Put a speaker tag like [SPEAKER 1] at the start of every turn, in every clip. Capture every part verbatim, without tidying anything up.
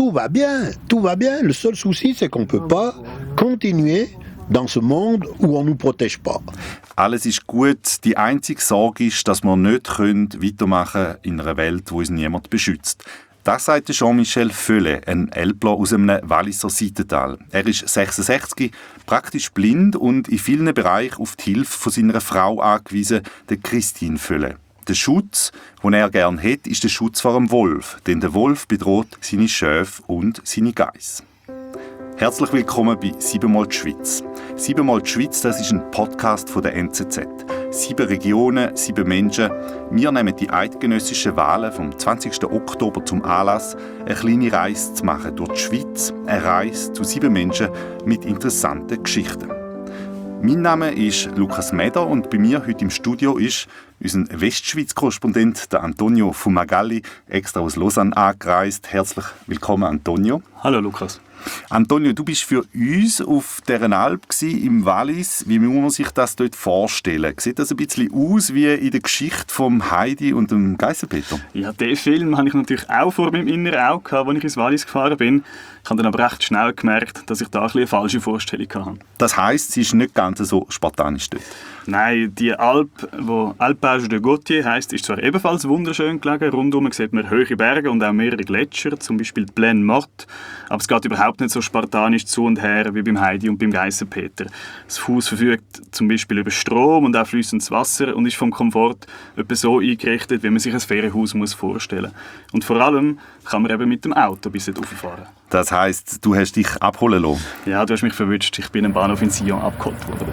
[SPEAKER 1] tout va bien, tout va bien. Le seul souci, c'est qu'on ne peut pas continuer dans ce monde où on ne nous protège pas.
[SPEAKER 2] Alles ist gut. Die einzige Sorge ist, dass wir nicht weitermachen können in einer Welt, wo uns niemand beschützt. Das sagt Jean-Michel Föllet, ein Älpler aus einem Walliser Seitental. Er ist sechsundsechzig, praktisch blind und in vielen Bereichen auf die Hilfe von seiner Frau angewiesen, der Christine Föllet. Der Schutz, den er gerne hat, ist der Schutz vor dem Wolf, denn der Wolf bedroht seine Schafe und seine Geiss. Herzlich willkommen bei «Siebenmal die Schweiz». «Siebenmal die Schweiz», das ist ein Podcast von der N Z Z. Sieben Regionen, sieben Menschen. Wir nehmen die eidgenössischen Wahlen vom zwanzigsten Oktober zum Anlass, eine kleine Reise zu machen durch die Schweiz. Eine Reise zu sieben Menschen mit interessanten Geschichten. Mein Name ist Lukas Meder und bei mir heute im Studio ist unser Westschweiz-Korrespondent der Antonio Fumagalli, extra aus Lausanne angereist. Herzlich willkommen, Antonio.
[SPEAKER 3] Hallo, Lukas.
[SPEAKER 2] Antonio, du bist für uns auf dieser Alp gsi, im Wallis. Wie muss man sich das dort vorstellen? Sieht das ein bisschen aus wie in der Geschichte von Heidi und dem Geissenpeter?
[SPEAKER 3] Ja, diesen Film hatte ich natürlich auch vor meinem inneren Auge, als ich ins Wallis gefahren bin. Ich habe dann aber recht schnell gemerkt, dass ich da ein bisschen eine falsche Vorstellung hatte.
[SPEAKER 2] Das heisst, sie ist nicht ganz so spartanisch dort?
[SPEAKER 3] Nein, die Alp, die Alpage de Gautier heisst, ist zwar ebenfalls wunderschön gelegen. Rundum sieht man hohe Berge und auch mehrere Gletscher, zum Beispiel die Plaine Morte. Aber es geht überhaupt nicht so spartanisch zu und her wie beim Heidi und beim Geissenpeter. Das Haus verfügt zum Beispiel über Strom und auch fließendes Wasser und ist vom Komfort etwa so eingerichtet, wie man sich ein Ferienhaus muss vorstellen muss. Und vor allem kann man eben mit dem Auto bis dort rauffahren.
[SPEAKER 2] Das heisst, du hast dich abholen lassen?
[SPEAKER 3] Ja, du hast mich verwünscht. Ich bin am Bahnhof in Sion abgeholt worden.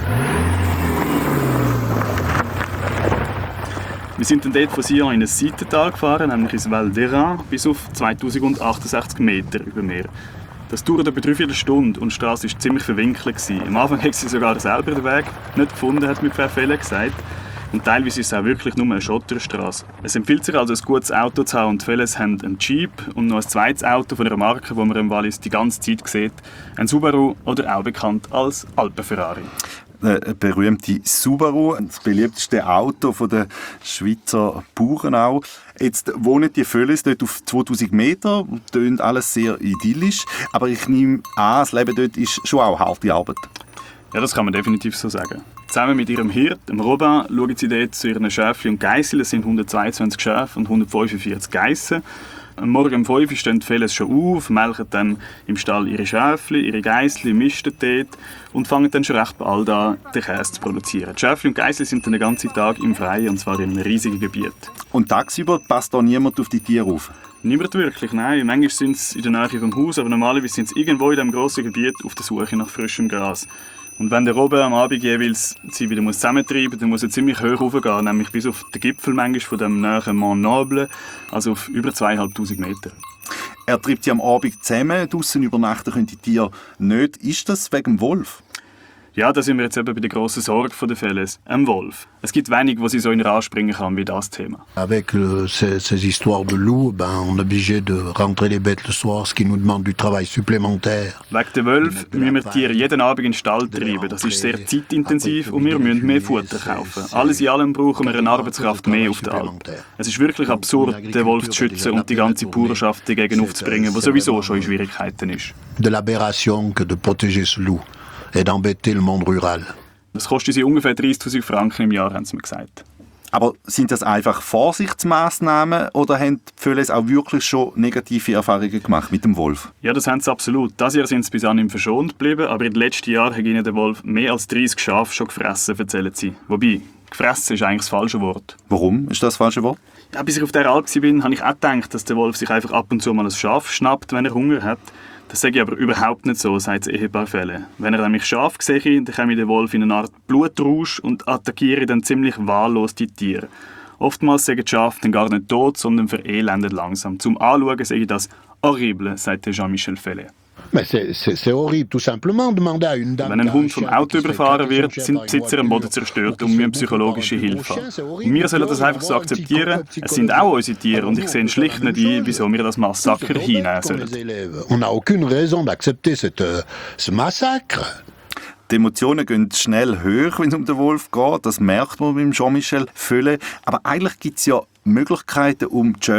[SPEAKER 3] Wir sind dann dort von Sion in ein Seitental gefahren, nämlich ins Val d'Airain, bis auf zweitausendachtungsechzig Meter über Meer. Das dauert etwa dreiviertel Stunde und die Straße war ziemlich verwinkelt. Am Anfang hat sie sogar selber den Weg nicht gefunden, hat mir Frau Felle gesagt. Und teilweise ist es auch wirklich nur eine Schotterstraße. Es empfiehlt sich also, ein gutes Auto zu haben und die Felles haben einen Jeep und noch ein zweites Auto von einer Marke, die man im Wallis die ganze Zeit sieht. Ein Subaru oder auch bekannt als Alpen-Ferrari.
[SPEAKER 2] Eine berühmte Subaru, das beliebteste Auto der Schweizer Bauern auch. Jetzt wohnen die Fölles dort auf zweitausend Meter, tönt alles sehr idyllisch, aber ich nehme an, das Leben dort ist schon auch harte Arbeit.
[SPEAKER 3] Ja, das kann man definitiv so sagen. Zusammen mit ihrem Hirt, dem Robin, schauen sie dort zu ihren Schäfchen und Geissen. Es sind hundertzweiundzwanzig Schafe und hundertfünfundvierzig Geissen. Am Morgen um fünf Uhr stehen die Felles schon auf, melken dann im Stall ihre Schäfchen, ihre Geissli, misten dort und fangen dann schon recht bald an, den Käse zu produzieren. Die Schäfchen und Geissli sind dann den ganzen Tag im Freien, und zwar in einem riesigen Gebiet.
[SPEAKER 2] Und tagsüber passt da niemand auf die Tiere auf?
[SPEAKER 3] Niemand wirklich, nein. Manchmal sind sie in der Nähe vom Haus, aber normalerweise sind sie irgendwo in diesem grossen Gebiet auf der Suche nach frischem Gras. Und wenn der Robben am Abend jeweils sie wieder zusammentreiben muss, dann muss er ziemlich hoch raufgehen, nämlich bis auf den Gipfel manchmal von dem nahen Mont Noble, also auf über zweitausendfünfhundert Meter.
[SPEAKER 2] Er treibt sie am Abend zusammen, draussen übernachten können die Tiere nicht. Ist das wegen dem Wolf?
[SPEAKER 3] Ja, da sind wir jetzt eben bei der grossen Sorge der Felles, ein Wolf. Es gibt wenig, wo sie so in anspringen kann wie das Thema.
[SPEAKER 1] Avec le, ces, ces histoires de loups, ben, on est obligé de rentrer les bêtes le soir, ce qui nous demande du travail supplémentaire.
[SPEAKER 3] Wegen der Wölfe müssen wir die Tiere jeden Abend in den Stall treiben. Das ist sehr zeitintensiv und wir müssen mehr Futter kaufen. Alles in allem brauchen wir eine Arbeitskraft mehr auf der Alp. Es ist wirklich absurd, den Wolf zu schützen und die ganze Bauerschaft dagegen aufzubringen, die sowieso schon in Schwierigkeiten ist.
[SPEAKER 1] De l'aberration que de protéger ce loup et d'embêter le monde rural.
[SPEAKER 3] Das kostet sie ungefähr dreißigtausend Franken im Jahr, haben sie mir gesagt.
[SPEAKER 2] Aber sind das einfach Vorsichtsmaßnahmen oder haben die Fölles auch wirklich schon negative Erfahrungen gemacht mit dem Wolf?
[SPEAKER 3] Ja, das haben sie absolut. Dieses Jahr sind sie bis anhin verschont geblieben, aber in den letzten Jahren hat ihnen der Wolf mehr als dreißig Schafe schon gefressen, erzählen sie. Wobei, gefressen ist eigentlich das falsche Wort.
[SPEAKER 2] Warum ist das das falsche Wort?
[SPEAKER 3] Ja, bis ich auf dieser Alp war, habe ich auch gedacht, dass der Wolf sich einfach ab und zu mal ein Schaf schnappt, wenn er Hunger hat. Das sage ich aber überhaupt nicht so, sagt das Ehepaar Felle. Wenn er nämlich Schaf sehe, dann komme der Wolf in eine Art Blutrausch und attackiere dann ziemlich wahllos die Tiere. Oftmals sagen die Schafe dann gar nicht tot, sondern verelendet langsam. Zum Anschauen sage ich das horrible, sagt Jean-Michel Felle.
[SPEAKER 1] Mais c'est, c'est, c'est horrible, tout simplement. Demander à une dame.
[SPEAKER 3] Wenn ein Hund vom Auto überfahren wird, sind die Besitzer am Boden zerstört und müssen psychologische Hilfe haben. Und wir sollen das einfach so akzeptieren. Es sind auch unsere Tiere und ich sehe schlicht nicht ein, wieso wir das Massaker hinnehmen sollen.
[SPEAKER 1] On n'a aucune raison d'accepter cette, ce massacre.
[SPEAKER 2] Die Emotionen gehen schnell hoch, wenn es um den Wolf geht. Das merkt man beim Jean-Michel Föllet. Aber eigentlich gibt es ja Möglichkeiten, um die Schafe zu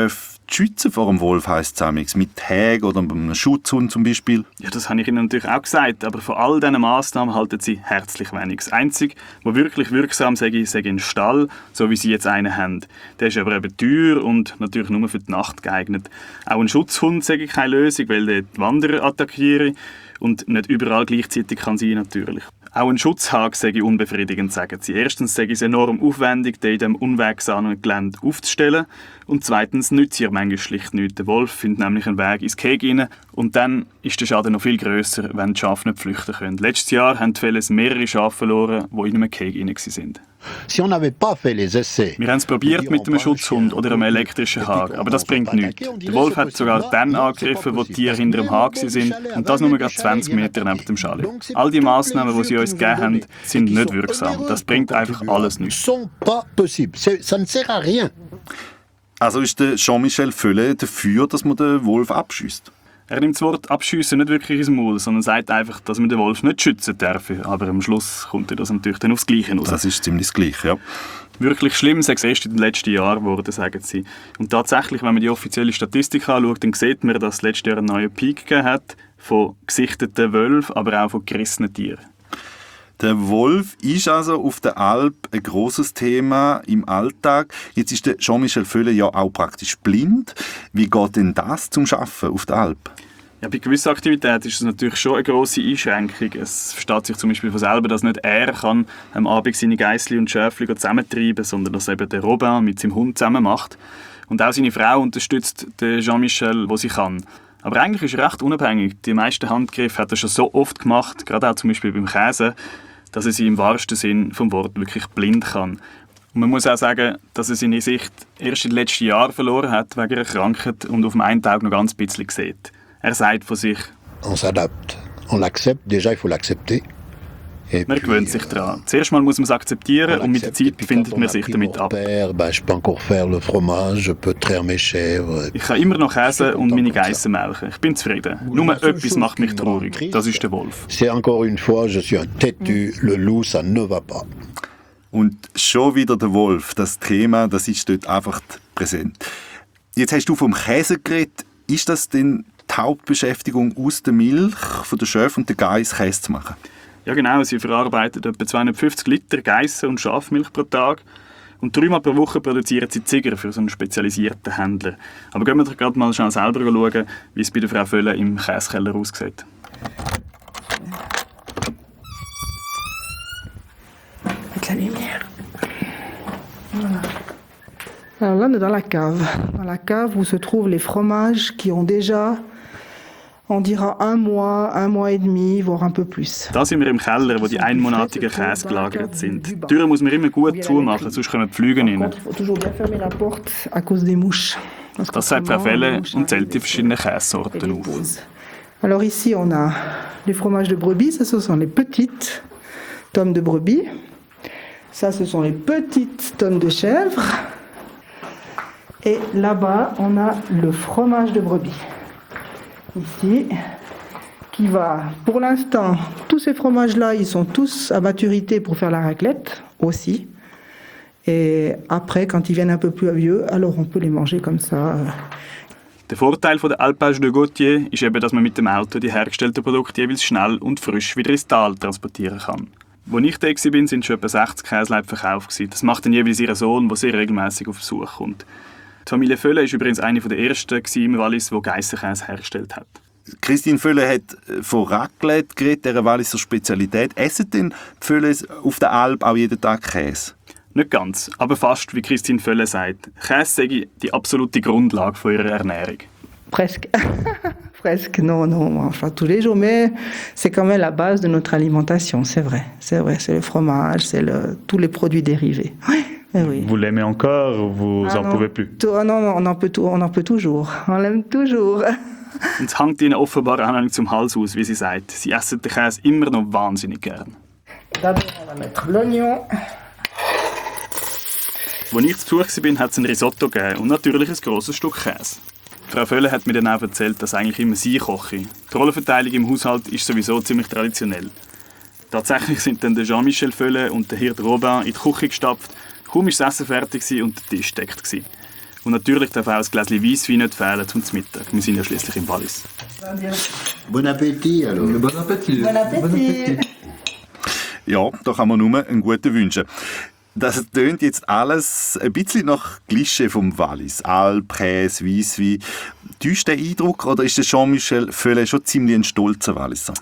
[SPEAKER 2] schützen vor dem Wolf, heisst es manchmal, mit Tagen oder mit einem Schutzhund zum Beispiel.
[SPEAKER 3] Ja, das habe ich Ihnen natürlich auch gesagt, aber von all diesen Massnahmen halten sie herzlich wenig. Das Einzige, was wirklich wirksam sei, sei ein Stall, so wie Sie jetzt einen haben. Der ist aber eben teuer und natürlich nur für die Nacht geeignet. Auch ein Schutzhund sei keine Lösung, weil der die Wanderer attackiere und nicht überall gleichzeitig kann sein natürlich. Auch ein Schutzhag sei unbefriedigend, sagen sie. Erstens sei es enorm aufwendig, den in diesem unwegsamen Gelände aufzustellen. Und zweitens nützt ihr manchmal schlicht nichts. Der Wolf findet nämlich einen Weg ins Gehege rein. Und dann ist der Schaden noch viel grösser, wenn die Schafe nicht flüchten können. Letztes Jahr haben die Felles mehrere Schafe verloren, die in einem Gehege rein waren.
[SPEAKER 1] Si on n'avait pas fait les essais,
[SPEAKER 3] Wir haben es probiert mit einem Schutzhund oder einem elektrischen Hag, aber das bringt nichts. Der Wolf hat sogar dann angegriffen, wo die Tiere hinter dem Hag sind, und das nur gerade zwanzig Meter neben dem Chalet. All die Massnahmen, die sie uns gegeben haben, sind nicht wirksam. Das bringt einfach alles nichts.
[SPEAKER 1] sont pas possibles. C'est- Ça ne sert à rien.
[SPEAKER 2] Also ist der Jean-Michel Föllet dafür, dass man den Wolf abschießt.
[SPEAKER 3] Er nimmt das Wort «abschiessen» nicht wirklich ins Maul, sondern sagt einfach, dass man den Wolf nicht schützen darf. Aber am Schluss kommt das natürlich dann aufs Gleiche raus.
[SPEAKER 2] Das ist ziemlich das Gleiche, ja.
[SPEAKER 3] Wirklich schlimm sei es erst in den letzten Jahren geworden, sagen sie. Und tatsächlich, wenn man die offizielle Statistik anschaut, dann sieht man, dass es letztes Jahr einen neuen Peak gegeben hat von gesichteten Wölfen, aber auch von gerissenen Tieren.
[SPEAKER 2] Der Wolf ist also auf der Alp ein grosses Thema im Alltag. Jetzt ist der Jean-Michel Föllet ja auch praktisch blind. Wie geht denn das zum Arbeiten auf der Alp?
[SPEAKER 3] Ja, bei gewissen Aktivitäten ist es natürlich schon eine grosse Einschränkung. Es versteht sich zum Beispiel von selber, dass nicht er kann am Abend seine Geissli und Schäfli zusammentreiben, sondern dass eben der Robin mit seinem Hund zusammen macht. Und auch seine Frau unterstützt den Jean-Michel, wo sie kann. Aber eigentlich ist er recht unabhängig. Die meisten Handgriffe hat er schon so oft gemacht, gerade auch zum Beispiel beim Käse, dass er sie im wahrsten Sinn vom Wort wirklich blind kann. Und man muss auch sagen, dass er seine Sicht erst in den letzten Jahren verloren hat wegen einer Krankheit und auf dem einen Tag noch ganz ein bisschen sieht. Er sagt von sich,
[SPEAKER 1] On s'adapte. On l'accepte. Déjà, il faut l'accepter. Et
[SPEAKER 3] man
[SPEAKER 1] puis,
[SPEAKER 3] gewöhnt sich daran. Zuerst mal muss man es akzeptieren und mit der Zeit findet man sich damit ab.
[SPEAKER 1] Père, ben, je peux encore faire le fromage, je peux traire mes chèvres.
[SPEAKER 3] Ich kann immer noch Käse und meine Geissen melken. Ich bin zufrieden. Nur etwas macht mich traurig. Das ist der Wolf.
[SPEAKER 1] C'est encore une fois, je suis un têtu. Le loup, ça ne va pas.
[SPEAKER 2] Und schon wieder der Wolf, das Thema, das ist dort einfach präsent. Jetzt hast du vom Käse geredet. Ist das denn die Hauptbeschäftigung aus der Milch von der Schöfe und der Geiss Käse zu machen?
[SPEAKER 3] Ja genau, sie verarbeitet etwa zweihundertfünfzig Liter Geissen und Schafmilch pro Tag. Und dreimal pro Woche produzieren sie Ziger für so einen spezialisierten Händler. Aber gehen wir doch gerade mal schnell selber schauen, wie es bei der Frau Föllet im Käsekeller aussieht.
[SPEAKER 4] Avec la lumière. Voilà. Alors là, on est dans la cave. Dans la cave où se trouvent les fromages qui ont déjà, on dira, un mois, un mois et demi, voire un peu plus.
[SPEAKER 3] Da sind wir im Keller, wo die einmonatigen Käse gelagert sind. Die Türen muss man immer gut zumachen, sonst kommen die Flüge rein.
[SPEAKER 4] Il faut toujours bien fermer la porte à cause des mouches.
[SPEAKER 3] Das sagt Frau Föllet und zählt die verschiedenen Käsesorten auf.
[SPEAKER 4] Alors ici, on a les fromages de brebis. Ça, ce sont les petites tomes de brebis. Ça, ce sont les petites tomes de chèvre. Et là-bas, on a le fromage de brebis. Ici, qui va, pour l'instant, tous ces fromages-là, ils sont tous à maturité pour faire la raclette aussi. Et après, quand ils viennent un peu plus vieux, alors on peut les manger comme ça.
[SPEAKER 3] Der Vorteil von der Alpage de Gautier ist eben, dass man mit dem Auto die hergestellten Produkte jeweils schnell und frisch wieder ins Tal transportieren kann. Als ich da war, waren schon etwa sechzig Käseleib verkauft. Das macht dann jeweils ihr Sohn, der sehr regelmäßig auf Besuch kommt. Die Familie Föllet war übrigens eine der ersten im Wallis, die Geissenkäse hergestellt hat.
[SPEAKER 2] Christine Föllet hat von Raclette geredet, dieser Walliser Spezialität. Essen denn die Föllets auf der Alp auch jeden Tag Käse?
[SPEAKER 3] Nicht ganz, aber fast, wie Christine Föllet sagt. Käse sei die absolute Grundlage von ihrer Ernährung.
[SPEAKER 4] Presque. Presque, non, non, on mange pas tous les jours, mais c'est quand même la base de notre alimentation, c'est vrai. C'est vrai, c'est le fromage, c'est le, tous les produits dérivés. Oui, oui, oui.
[SPEAKER 3] Vous l'aimez encore ou vous
[SPEAKER 4] Ah
[SPEAKER 3] en
[SPEAKER 4] non,
[SPEAKER 3] pouvez plus?
[SPEAKER 4] tout- ah non, non, on en peut, tout, on en peut toujours. On l'aime toujours.
[SPEAKER 3] Und es hängt ihnen offenbar auch noch nicht zum Hals aus, wie sie sagt. Sie essen den Käse immer noch wahnsinnig gern.
[SPEAKER 4] D'abord, on va mettre l'oignon.
[SPEAKER 3] Als ich zu Besuch war, hat es ein Risotto gegeben und natürlich ein grosses Stück Käse. Frau Föllet hat mir dann auch erzählt, dass eigentlich immer sie koche. Die Rollenverteilung im Haushalt ist sowieso ziemlich traditionell. Tatsächlich sind dann der Jean-Michel Föllet und der Hirt Robin in die Küche gestapft. Kaum war das Essen fertig und der Tisch deckt. Und natürlich darf auch ein Gläschen Weisswein nicht fehlen zum Mittag. Wir sind ja schließlich im Wallis.
[SPEAKER 1] Bon appétit, alors.
[SPEAKER 5] Bon appétit.
[SPEAKER 4] Bon appétit.
[SPEAKER 2] Ja, da kann man nur einen guten wünschen. Das tönt jetzt alles ein bisschen nach Klischee vom Wallis. Alp, Käse, Weisswein. Täuscht der Eindruck oder ist der Jean-Michel Föllet schon ziemlich ein stolzer Walliser?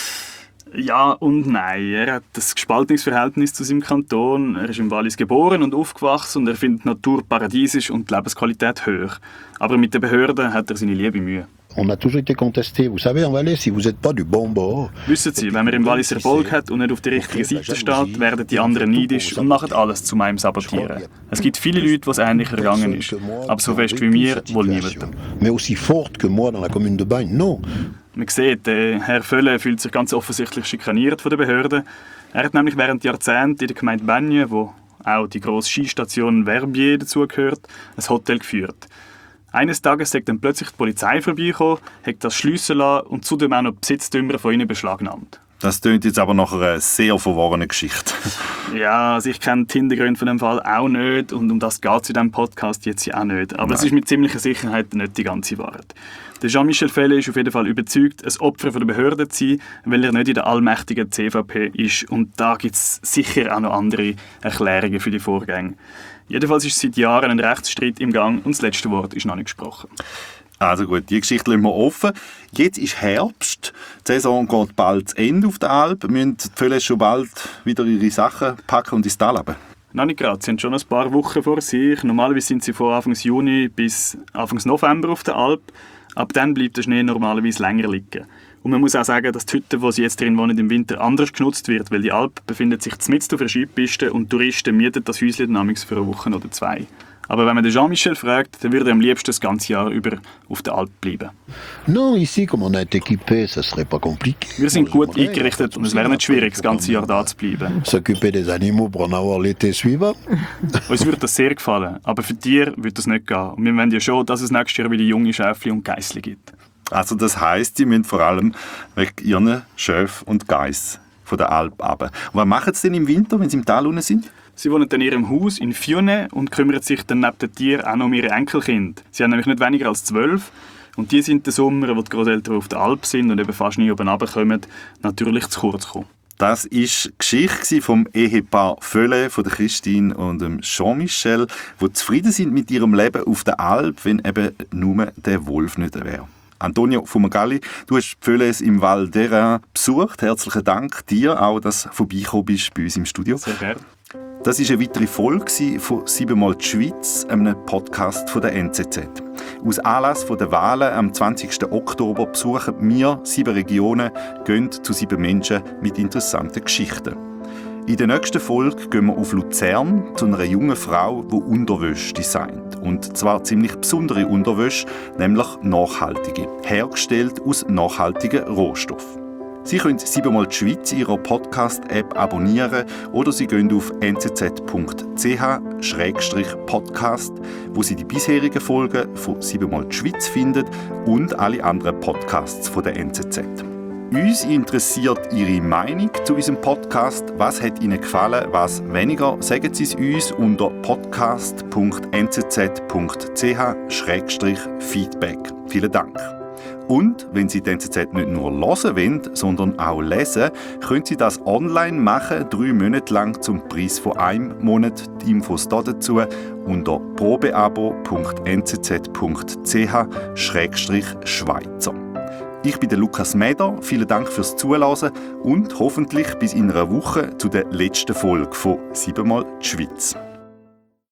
[SPEAKER 3] Ja und nein. Er hat ein gespaltenes Verhältnis zu seinem Kanton. Er ist im Wallis geboren und aufgewachsen und er findet die Natur paradiesisch und die Lebensqualität hoch. Aber mit den Behörden hat er seine liebe Mühe.
[SPEAKER 1] On a toujours été contesté. Vous savez, en Valais, si vous n'êtes pas du bon bord...
[SPEAKER 3] Wissen Sie, wenn man im Wallis Erfolg hat und nicht auf der richtigen Seite steht, werden die anderen neidisch und machen alles zu meinem Sabotieren. Es gibt viele Leute, wo es ähnlich ergangen ist. Aber so fest wie mir wohl niemandem.
[SPEAKER 1] Mais aussi forte que moi dans la commune de Bagne, non.
[SPEAKER 3] Man sieht, äh, Herr Föllet fühlt sich ganz offensichtlich schikaniert von den Behörden. Er hat nämlich während Jahrzehnten in der Gemeinde Bagne, wo auch die grosse Skistation Verbier dazugehört, ein Hotel geführt. Eines Tages ist dann plötzlich die Polizei vorbeigekommen, hat das schliessen lassen und zudem auch noch die Besitztümer von ihnen beschlagnahmt.
[SPEAKER 2] Das tönt jetzt aber nach einer sehr verworrenen Geschichte.
[SPEAKER 3] Ja, also ich kenne die Hintergründe von dem Fall auch nicht und um das geht es in diesem Podcast jetzt ja auch nicht. Aber Nein. Es ist mit ziemlicher Sicherheit nicht die ganze Wahrheit. Der Jean-Michel Föllet ist auf jeden Fall überzeugt, ein Opfer von der Behörden zu sein, weil er nicht in der allmächtigen C V P ist. Und da gibt es sicher auch noch andere Erklärungen für die Vorgänge. Jedenfalls ist seit Jahren ein Rechtsstreit im Gang und das letzte Wort ist noch nicht gesprochen.
[SPEAKER 2] Also gut, die Geschichte lassen wir offen. Jetzt ist Herbst, die Saison geht bald zu Ende auf der Alp. Müssen die Föllet schon bald wieder ihre Sachen packen und ins Tal runter?
[SPEAKER 3] Noch nicht gerade, sie haben schon ein paar Wochen vor sich. Normalerweise sind sie von Anfang Juni bis Anfang November auf der Alp. Ab dann bleibt der Schnee normalerweise länger liegen. Und man muss auch sagen, dass die Hütte, wo sie jetzt drin wohnen, im Winter anders genutzt wird, weil die Alp befindet sich mitten auf einer Skipiste und Touristen mieten das Häuschen namens für eine Woche oder zwei. Aber wenn man den Jean-Michel fragt, dann würde er am liebsten das ganze Jahr über auf der Alp bleiben.
[SPEAKER 1] Non, ici, comme on a été équipé, ça serait pas compliqué.
[SPEAKER 3] Wir sind gut eingerichtet und es wäre nicht schwierig, das ganze Jahr da zu bleiben.
[SPEAKER 1] S'occuper des animaux pour en avoir l'été suivant.
[SPEAKER 3] Uns würde das sehr gefallen, aber für Tiere würde das nicht gehen. Und wir wollen ja schon, dass es nächstes Jahr wieder junge Schäfchen und Geissli gibt.
[SPEAKER 2] Also das heisst, sie müssen vor allem wegen ihren Schöf und Geiss von der Alp runter. Und was machen sie denn im Winter, wenn sie im Tal unten sind?
[SPEAKER 3] Sie wohnen in ihrem Haus in Fiume und kümmern sich dann neben den Tieren auch noch um ihre Enkelkinder. Sie haben nämlich nicht weniger als zwölf. Und die sind den Sommer, wo die Großeltern auf der Alp sind und eben fast nie oben runterkommen, natürlich zu kurz gekommen.
[SPEAKER 2] Das war die Geschichte vom Ehepaar Föllet, von der Christine und dem Jean-Michel, die zufrieden sind mit ihrem Leben auf der Alp, wenn eben nur der Wolf nicht wäre. Antonio Fumagalli, du hast die Föllets im Val d'Airain besucht. Herzlichen Dank dir auch, dass du vorbeigekommen bist bei uns im Studio.
[SPEAKER 3] Sehr gerne.
[SPEAKER 2] Das war eine weitere Folge von «Siebenmal die Schweiz», einem Podcast von der N Z Z. Aus Anlass der Wahlen am zwanzigsten Oktober besuchen wir sieben Regionen, gehen zu sieben Menschen mit interessanten Geschichten. In der nächsten Folge gehen wir auf Luzern zu einer jungen Frau, die Unterwäsche designt. Und zwar ziemlich besondere Unterwäsche, nämlich nachhaltige, hergestellt aus nachhaltigen Rohstoffen. Sie können «Siebenmal die Schweiz» in Ihrer Podcast-App abonnieren oder Sie gehen auf n z z punkt c h schrägstrich podcast, wo Sie die bisherigen Folgen von «Siebenmal die Schweiz» finden und alle anderen Podcasts von der N Z Z. Uns interessiert Ihre Meinung zu unserem Podcast. Was hat Ihnen gefallen, was weniger? Sagen Sie es uns unter podcast punkt n z z punkt c h schrägstrich feedback. Vielen Dank. Und wenn Sie die N Z Z nicht nur hören wollen, sondern auch lesen, können Sie das online machen, drei Monate lang zum Preis von einem Monat. Die Infos dazu unter probeabo punkt n z z punkt c h schrägstrich schweizer. Ich bin der Lukas Meder, vielen Dank fürs Zuhören und hoffentlich bis in einer Woche zu der letzten Folge von «Siebenmal die Schweiz».